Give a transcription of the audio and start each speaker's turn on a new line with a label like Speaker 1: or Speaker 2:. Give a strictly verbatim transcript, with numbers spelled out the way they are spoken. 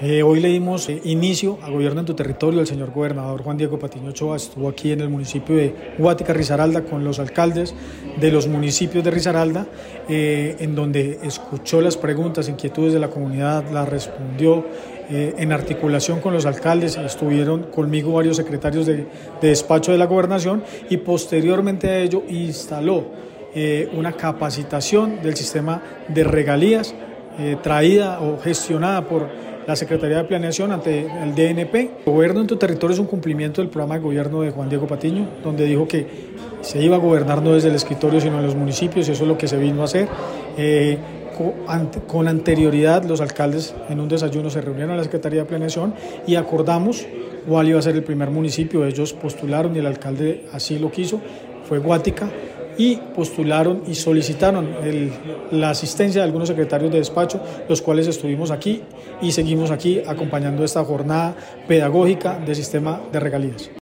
Speaker 1: Eh, hoy le dimos eh, inicio a Gobierno en tu Territorio. El señor gobernador Juan Diego Patiño Ochoa estuvo aquí en el municipio de Guática, Risaralda, con los alcaldes de los municipios de Risaralda, eh, en donde escuchó las preguntas, inquietudes de la comunidad, las respondió eh, en articulación con los alcaldes. Estuvieron conmigo varios secretarios de, de despacho de la gobernación y posteriormente a ello instaló eh, una capacitación del sistema de regalías eh, traída o gestionada por la Secretaría de Planeación ante el D N P. Gobierno en tu Territorio es un cumplimiento del programa de gobierno de Juan Diego Patiño, donde dijo que se iba a gobernar no desde el escritorio sino en los municipios, y eso es lo que se vino a hacer. Eh, con anterioridad los alcaldes en un desayuno se reunieron a la Secretaría de Planeación y acordamos cuál iba a ser el primer municipio. Ellos postularon y el alcalde así lo quiso, fue Guática, y postularon y solicitaron el, la asistencia de algunos secretarios de despacho, los cuales estuvimos aquí y seguimos aquí acompañando esta jornada pedagógica del sistema de regalías.